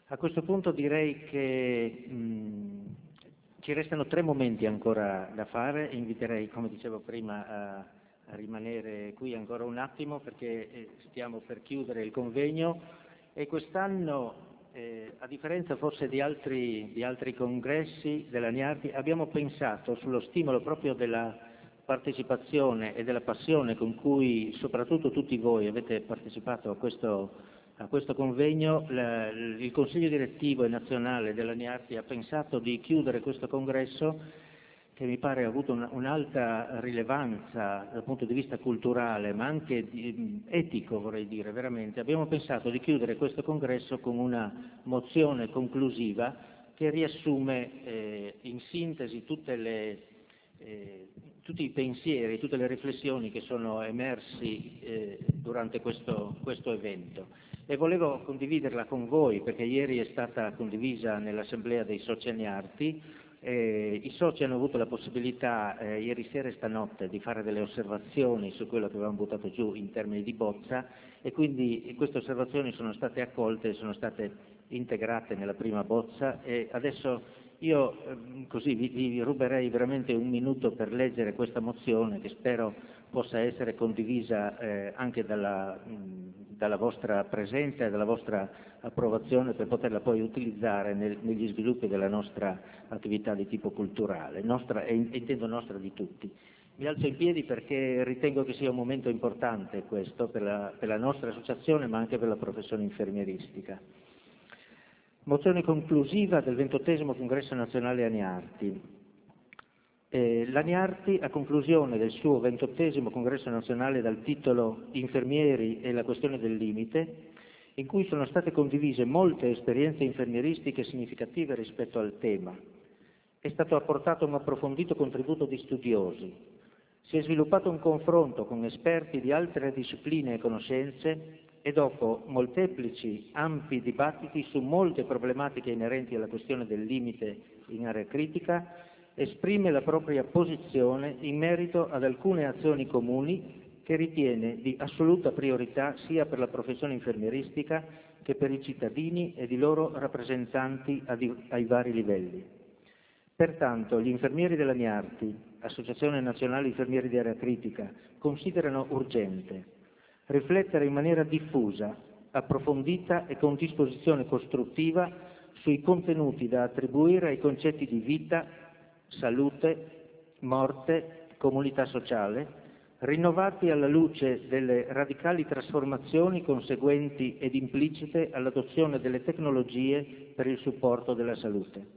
A questo punto direi che ci restano 3 momenti ancora da fare e inviterei, come dicevo prima, a rimanere qui ancora un attimo perché stiamo per chiudere il convegno e quest'anno, a differenza forse di altri congressi della NIARTI, abbiamo pensato sullo stimolo proprio della partecipazione e della passione con cui soprattutto tutti voi avete partecipato a questo convegno. Il Consiglio direttivo e nazionale della NIARTI ha pensato di chiudere questo congresso, che mi pare ha avuto un'alta rilevanza dal punto di vista culturale, ma anche etico, vorrei dire, veramente. Abbiamo pensato di chiudere questo congresso con una mozione conclusiva che riassume in sintesi tutti i pensieri, tutte le riflessioni che sono emersi durante questo evento. E volevo condividerla con voi perché ieri è stata condivisa nell'Assemblea dei soci NIARTI. I soci hanno avuto la possibilità ieri sera e stanotte di fare delle osservazioni su quello che avevamo buttato giù in termini di bozza e quindi queste osservazioni sono state accolte e sono state integrate nella prima bozza e adesso io così vi ruberei veramente un minuto per leggere questa mozione che spero possa essere condivisa anche dalla vostra presenza e dalla vostra approvazione per poterla poi utilizzare negli sviluppi della nostra attività di tipo culturale, nostra, e intendo nostra di tutti. Mi alzo in piedi perché ritengo che sia un momento importante questo per la nostra associazione ma anche per la professione infermieristica. Mozione conclusiva del 28° Congresso Nazionale ANIARTI. La NIARTI, a conclusione del suo 28° Congresso Nazionale dal titolo Infermieri e la questione del limite, in cui sono state condivise molte esperienze infermieristiche significative rispetto al tema, è stato apportato un approfondito contributo di studiosi, si è sviluppato un confronto con esperti di altre discipline e conoscenze e dopo molteplici, ampi dibattiti su molte problematiche inerenti alla questione del limite in area critica, esprime la propria posizione in merito ad alcune azioni comuni che ritiene di assoluta priorità sia per la professione infermieristica che per i cittadini ed i loro rappresentanti ai vari livelli. Pertanto, gli infermieri della NIARTI, Associazione Nazionale Infermieri di Area Critica, considerano urgente riflettere in maniera diffusa, approfondita e con disposizione costruttiva sui contenuti da attribuire ai concetti di vita, salute, morte, comunità sociale, rinnovati alla luce delle radicali trasformazioni conseguenti ed implicite all'adozione delle tecnologie per il supporto della salute.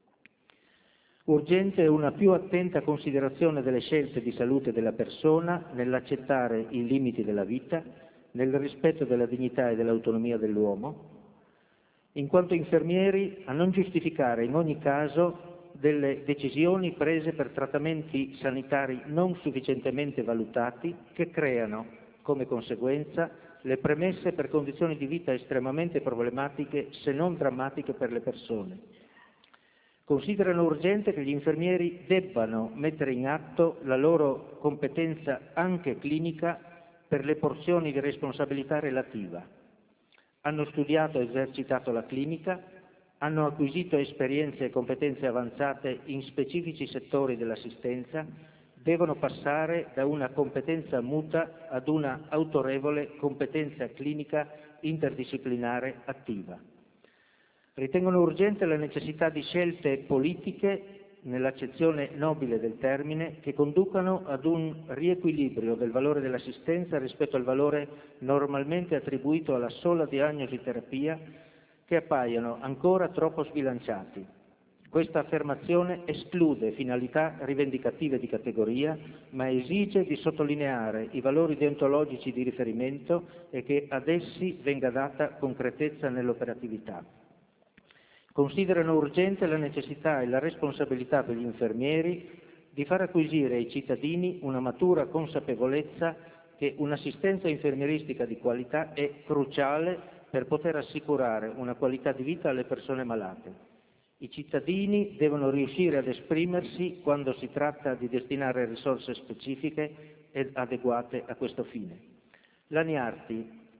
Urgente è una più attenta considerazione delle scelte di salute della persona nell'accettare i limiti della vita, nel rispetto della dignità e dell'autonomia dell'uomo, in quanto infermieri a non giustificare in ogni caso delle decisioni prese per trattamenti sanitari non sufficientemente valutati che creano, come conseguenza, le premesse per condizioni di vita estremamente problematiche se non drammatiche per le persone. Considerano urgente che gli infermieri debbano mettere in atto la loro competenza anche clinica per le porzioni di responsabilità relativa. Hanno studiato e esercitato la clinica, hanno acquisito esperienze e competenze avanzate in specifici settori dell'assistenza, devono passare da una competenza muta ad una autorevole competenza clinica interdisciplinare attiva. Ritengono urgente la necessità di scelte politiche, nell'accezione nobile del termine, che conducano ad un riequilibrio del valore dell'assistenza rispetto al valore normalmente attribuito alla sola diagnosi terapia, che appaiono ancora troppo sbilanciati. Questa affermazione esclude finalità rivendicative di categoria, ma esige di sottolineare i valori deontologici di riferimento e che ad essi venga data concretezza nell'operatività. Considerano urgente la necessità e la responsabilità per gli infermieri di far acquisire ai cittadini una matura consapevolezza che un'assistenza infermieristica di qualità è cruciale per poter assicurare una qualità di vita alle persone malate. I cittadini devono riuscire ad esprimersi quando si tratta di destinare risorse specifiche ed adeguate a questo fine. La NIARTI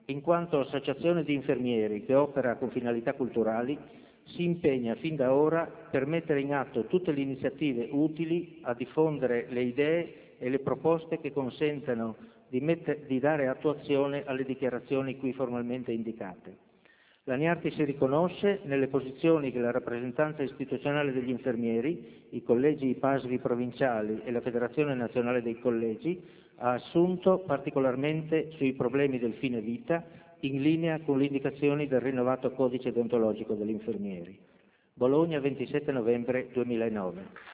in quanto associazione di infermieri che opera con finalità culturali, si impegna fin da ora per mettere in atto tutte le iniziative utili a diffondere le idee e le proposte che consentano di dare attuazione alle dichiarazioni qui formalmente indicate. La NIARTI si riconosce nelle posizioni che la rappresentanza istituzionale degli infermieri, i collegi PASVI provinciali e la Federazione Nazionale dei Collegi ha assunto particolarmente sui problemi del fine vita, in linea con le indicazioni del rinnovato Codice deontologico degli infermieri. Bologna, 27 novembre 2009.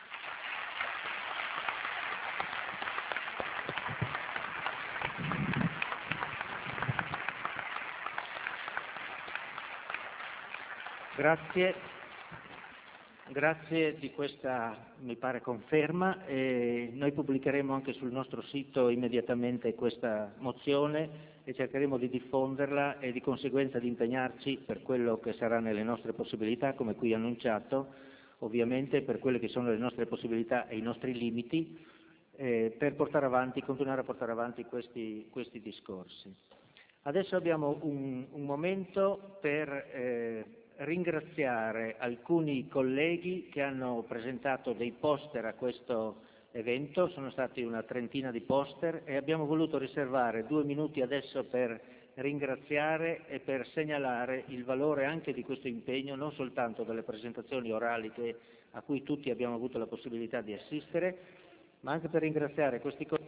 Grazie di questa, mi pare, conferma. Noi pubblicheremo anche sul nostro sito immediatamente questa mozione e cercheremo di diffonderla e di conseguenza di impegnarci per quello che sarà nelle nostre possibilità, come qui annunciato, ovviamente per quelle che sono le nostre possibilità e i nostri limiti, per continuare a portare avanti questi discorsi. Adesso abbiamo un momento per ringraziare alcuni colleghi che hanno presentato dei poster a questo evento, sono stati una trentina di poster e abbiamo voluto riservare 2 minuti adesso per ringraziare e per segnalare il valore anche di questo impegno, non soltanto delle presentazioni orali a cui tutti abbiamo avuto la possibilità di assistere, ma anche per ringraziare questi colleghi.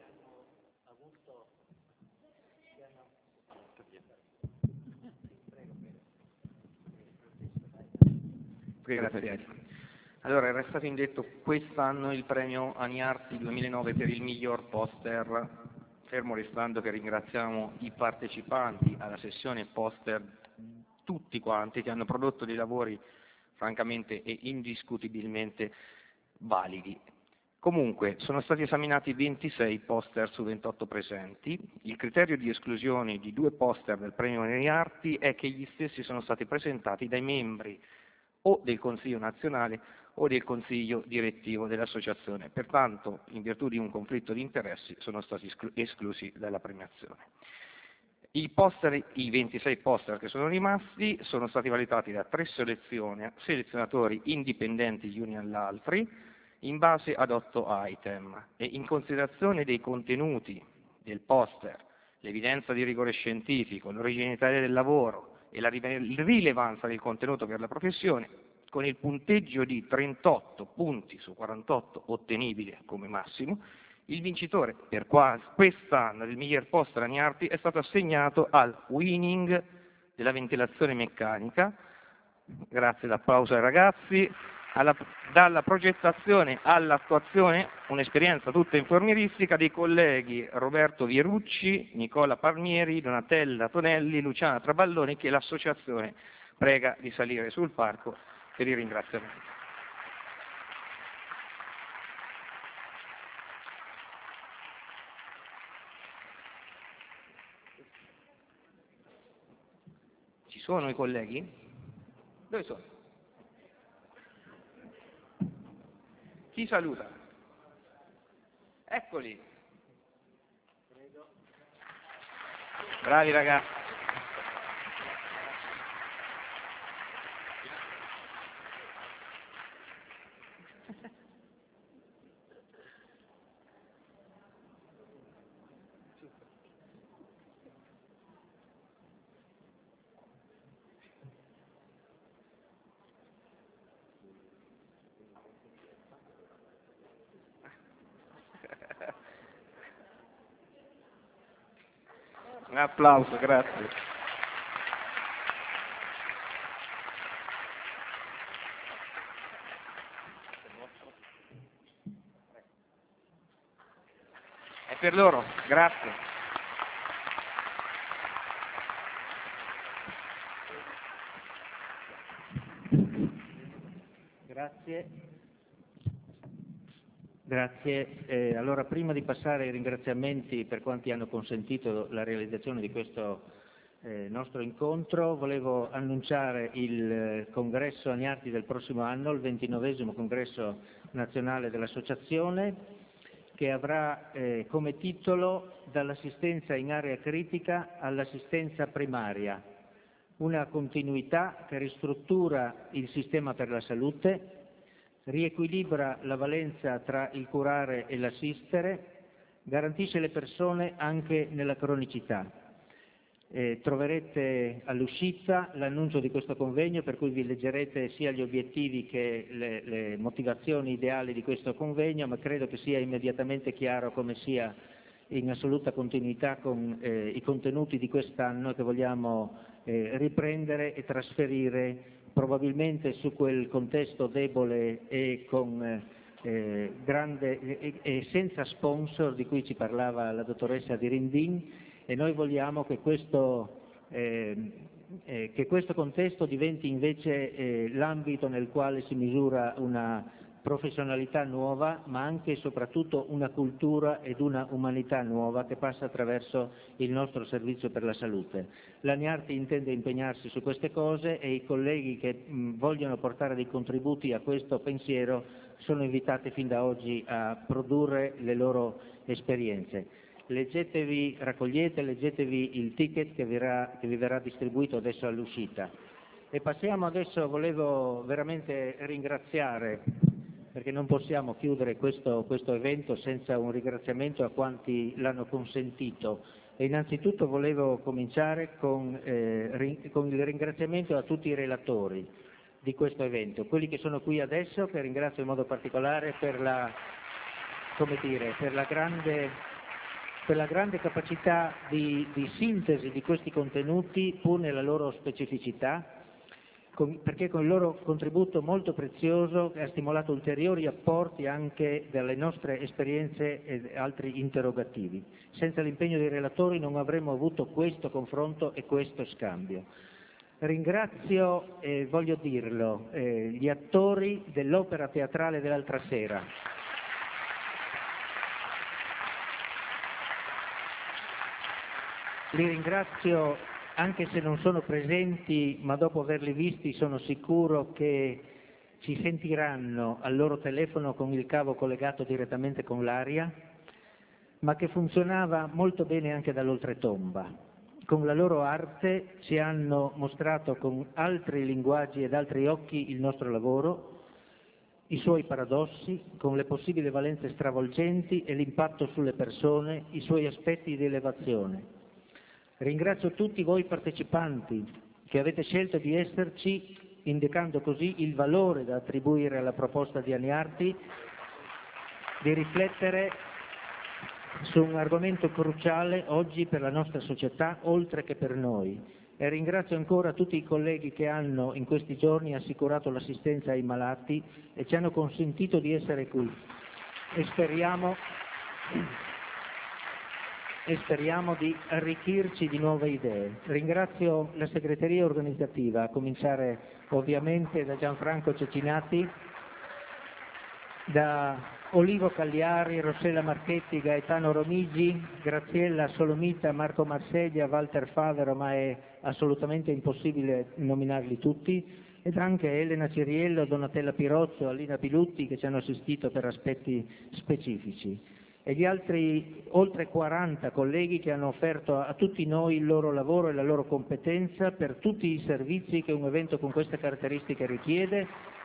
Grazie. Allora, era stato indetto quest'anno il premio ANIARTI 2009 per il miglior poster, fermo restando che ringraziamo i partecipanti alla sessione poster, tutti quanti, che hanno prodotto dei lavori francamente e indiscutibilmente validi. Comunque, sono stati esaminati 26 poster su 28 presenti. Il criterio di esclusione di 2 poster del premio ANIARTI è che gli stessi sono stati presentati dai membri o del Consiglio nazionale o del Consiglio direttivo dell'associazione. Pertanto, in virtù di un conflitto di interessi, sono stati esclusi dalla premiazione. I 26 poster che sono rimasti sono stati valutati da 3 selezionatori indipendenti gli uni agli altri, in base ad 8 item e in considerazione dei contenuti del poster, l'evidenza di rigore scientifico, l'originalità del lavoro e la rilevanza del contenuto per la professione, con il punteggio di 38 punti su 48 ottenibile come massimo, il vincitore per quest'anno del miglior poster ANIARTI è stato assegnato al Winning della ventilazione meccanica, grazie all'applauso ai ragazzi, dalla progettazione all'attuazione, un'esperienza tutta infermieristica dei colleghi Roberto Vierucci, Nicola Palmieri, Donatella Tonelli, Luciana Traballoni, che l'associazione prega di salire sul palco per i ringraziamenti. Ci sono i colleghi? Dove sono? Chi saluta? Eccoli. Bravi ragazzi. Un applauso, grazie. È per loro, grazie. Grazie. Allora, prima di passare ai ringraziamenti per quanti hanno consentito la realizzazione di questo nostro incontro, volevo annunciare il congresso ANIARTI del prossimo anno, il 29° congresso nazionale dell'associazione, che avrà come titolo Dall'assistenza in area critica all'assistenza primaria, una continuità che ristruttura il sistema per la salute, riequilibra la valenza tra il curare e l'assistere, garantisce le persone anche nella cronicità. Troverete all'uscita l'annuncio di questo convegno, per cui vi leggerete sia gli obiettivi che le motivazioni ideali di questo convegno, ma credo che sia immediatamente chiaro come sia in assoluta continuità con i contenuti di quest'anno che vogliamo riprendere e trasferire probabilmente su quel contesto debole e con grande e senza sponsor di cui ci parlava la dottoressa Dirindin, e noi vogliamo che questo contesto diventi invece l'ambito nel quale si misura una professionalità nuova, ma anche e soprattutto una cultura ed una umanità nuova che passa attraverso il nostro servizio per la salute. La NIARTI intende impegnarsi su queste cose e i colleghi che vogliono portare dei contributi a questo pensiero sono invitati fin da oggi a produrre le loro esperienze. Leggetevi, raccogliete, leggetevi il ticket che vi verrà distribuito adesso all'uscita. E passiamo adesso, volevo veramente ringraziare, perché non possiamo chiudere questo evento senza un ringraziamento a quanti l'hanno consentito. E innanzitutto volevo cominciare con il ringraziamento a tutti i relatori di questo evento, quelli che sono qui adesso, che ringrazio in modo particolare per la grande capacità di sintesi di questi contenuti, pur nella loro specificità, perché con il loro contributo molto prezioso ha stimolato ulteriori apporti anche dalle nostre esperienze e altri interrogativi. Senza l'impegno dei relatori non avremmo avuto questo confronto e questo scambio. Ringrazio, voglio dirlo, gli attori dell'opera teatrale dell'altra sera. Li ringrazio anche se non sono presenti, ma dopo averli visti sono sicuro che ci sentiranno al loro telefono con il cavo collegato direttamente con l'aria, ma che funzionava molto bene anche dall'oltretomba. Con la loro arte ci hanno mostrato con altri linguaggi ed altri occhi il nostro lavoro, i suoi paradossi, con le possibili valenze stravolgenti e l'impatto sulle persone, i suoi aspetti di elevazione. Ringrazio tutti voi partecipanti che avete scelto di esserci, indicando così il valore da attribuire alla proposta di ANIARTI di riflettere su un argomento cruciale oggi per la nostra società, oltre che per noi. E ringrazio ancora tutti i colleghi che hanno in questi giorni assicurato l'assistenza ai malati e ci hanno consentito di essere qui. E speriamo di arricchirci di nuove idee. Ringrazio la segreteria organizzativa, a cominciare ovviamente da Gianfranco Cecinati, da Olivo Cagliari, Rossella Marchetti, Gaetano Romigi, Graziella Solomita, Marco Marseglia, Walter Favero, ma è assolutamente impossibile nominarli tutti, ed anche Elena Ciriello, Donatella Pirozzo, Alina Pilutti, che ci hanno assistito per aspetti specifici, e gli altri oltre 40 colleghi che hanno offerto a tutti noi il loro lavoro e la loro competenza per tutti i servizi che un evento con queste caratteristiche richiede,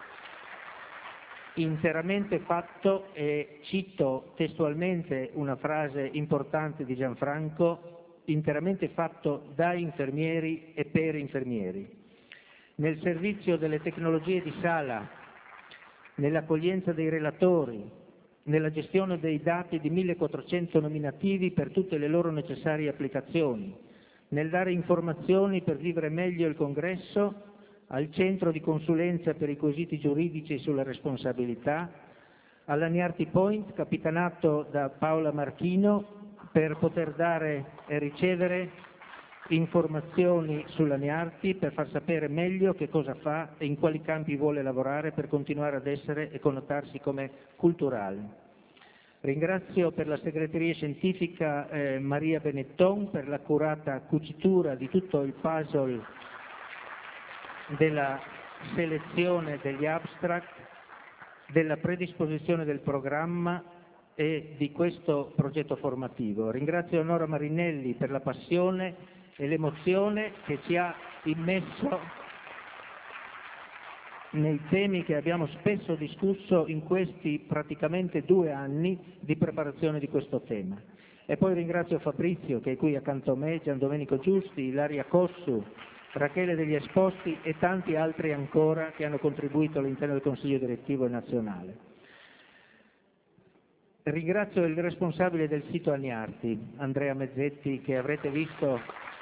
interamente fatto, e cito testualmente una frase importante di Gianfranco, interamente fatto da infermieri e per infermieri, nel servizio delle tecnologie di sala, nell'accoglienza dei relatori, nella gestione dei dati di 1400 nominativi per tutte le loro necessarie applicazioni, nel dare informazioni per vivere meglio il congresso, al centro di consulenza per i quesiti giuridici sulla responsabilità, alla NIARTI Point, capitanato da Paola Marchino, per poter dare e ricevere informazioni sulla NIARTI, per far sapere meglio che cosa fa e in quali campi vuole lavorare per continuare ad essere e connotarsi come culturale. Ringrazio per la segreteria scientifica Maria Benetton per l'accurata cucitura di tutto il puzzle della selezione degli abstract, della predisposizione del programma e di questo progetto formativo. Ringrazio Nora Marinelli per la passione e l'emozione che ci ha immesso nei temi che abbiamo spesso discusso in questi praticamente 2 anni di preparazione di questo tema. E poi ringrazio Fabrizio, che è qui accanto a me, Gian Domenico Giusti, Ilaria Cossu, Rachele degli Esposti e tanti altri ancora che hanno contribuito all'interno del Consiglio direttivo nazionale. Ringrazio il responsabile del sito Aniarti, Andrea Mezzetti, che avrete visto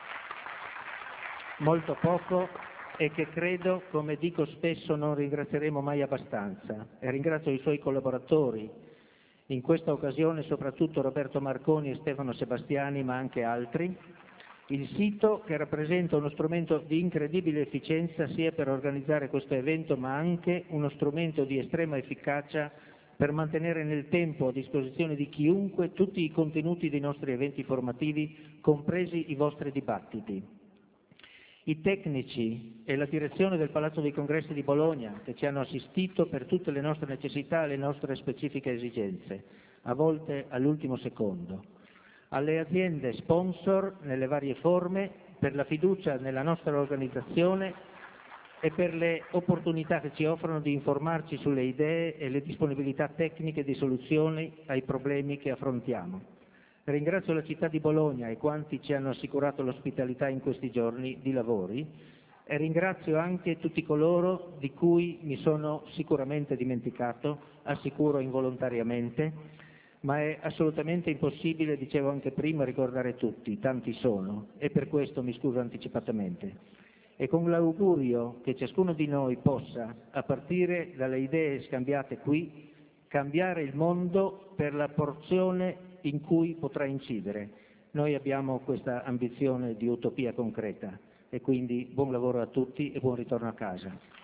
molto poco e che credo, come dico spesso, non ringrazieremo mai abbastanza. E ringrazio i suoi collaboratori, in questa occasione soprattutto Roberto Marconi e Stefano Sebastiani, ma anche altri. Il sito che rappresenta uno strumento di incredibile efficienza sia per organizzare questo evento, ma anche uno strumento di estrema efficacia per mantenere nel tempo a disposizione di chiunque tutti i contenuti dei nostri eventi formativi, compresi i vostri dibattiti. I tecnici e la direzione del Palazzo dei Congressi di Bologna, che ci hanno assistito per tutte le nostre necessità e le nostre specifiche esigenze, a volte all'ultimo secondo. Alle aziende sponsor nelle varie forme, per la fiducia nella nostra organizzazione e per le opportunità che ci offrono di informarci sulle idee e le disponibilità tecniche di soluzioni ai problemi che affrontiamo. Ringrazio la città di Bologna e quanti ci hanno assicurato l'ospitalità in questi giorni di lavori e ringrazio anche tutti coloro di cui mi sono sicuramente dimenticato, assicuro involontariamente, ma è assolutamente impossibile, dicevo anche prima, ricordare tutti, tanti sono, e per questo mi scuso anticipatamente. E con l'augurio che ciascuno di noi possa, a partire dalle idee scambiate qui, cambiare il mondo per la porzione in cui potrà incidere. Noi abbiamo questa ambizione di utopia concreta e quindi buon lavoro a tutti e buon ritorno a casa.